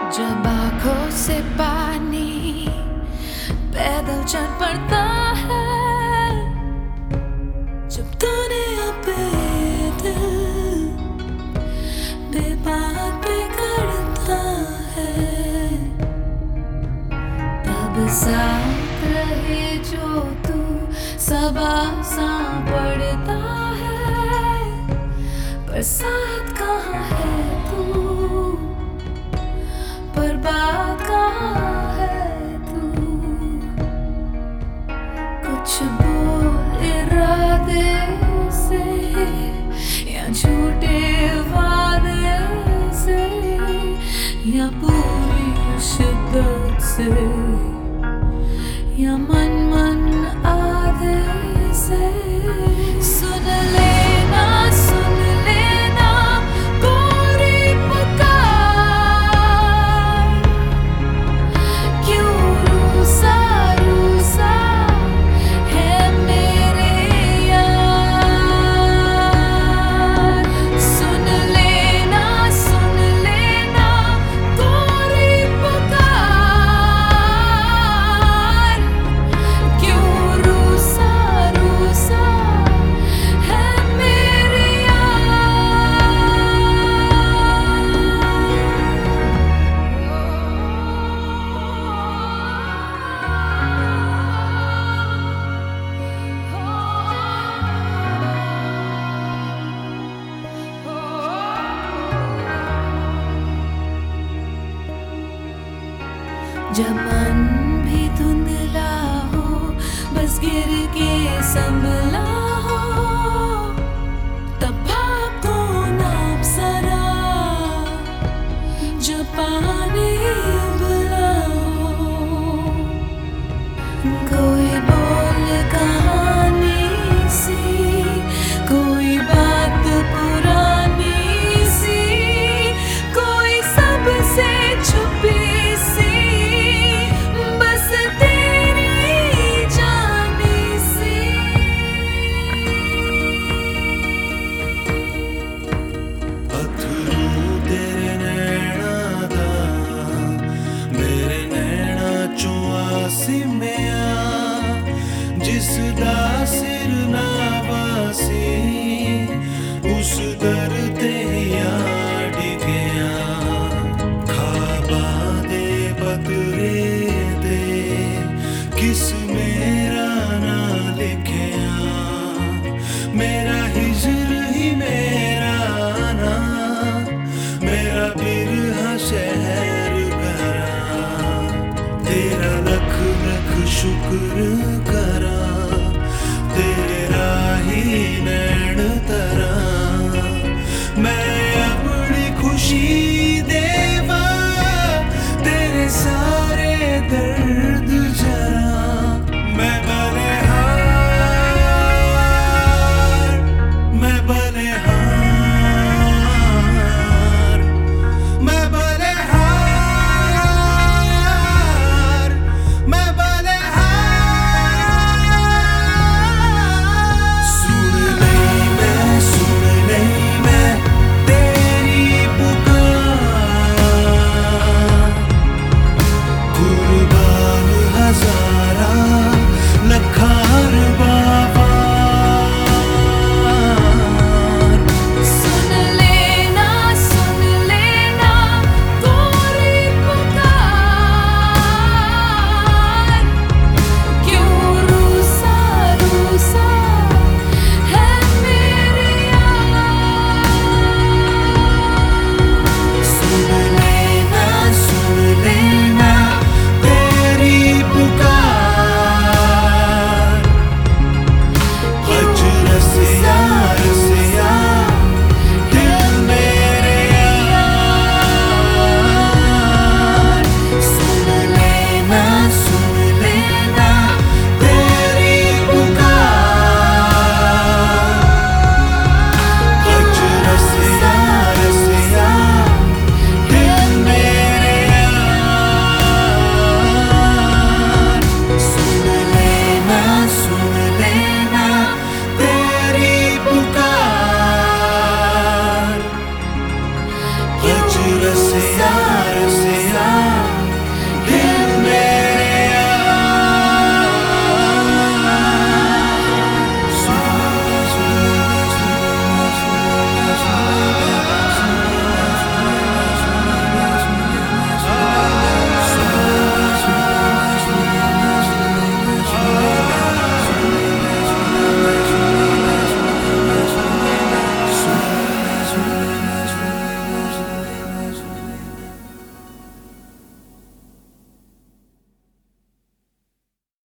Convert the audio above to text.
जब आंखों से पानी पैदल चल पड़ता है, जब तूने अपने दिल बेबाक पे करता है, तब साथ रहे जो तू सब आसान पड़ता है, पर साथ कहाँ है तू, पर बात कहाँ है तू। कुछ बोल इरादे से या झूठे वादे से या पूरी शिद्दत से या मन मन आधे से। सुन लेना पूरी पुकार, क्यों रूसा रूसा है मेरे यार। सुन लेना पूरी पुकार, क्यों रूसा रूसा है मेरे जब मन भी धुंधला हो, बस गिर के संभला हो, तब भाग को नाप सरा, जब पानी उबला हो। कोई बोल कहानी सी, कोई बात पुरानी सी, कोई सबसे छुपी सी, बस तेरी जानी सी। अथरू तेरे नैना दा, मेरे नैना चों आसिमिया, जिस दा सिर ना वासी, उस दर ते यार डिगया। खाबां दे बदरे दे किस मेरा ना लिखिया, मेरा हिजर ही मेरा ना, मेरा बिरहा शहर घरा। तेरा लख लख शुक्र करा, तेरे राही नैन तरा। मैं अपनी खुशी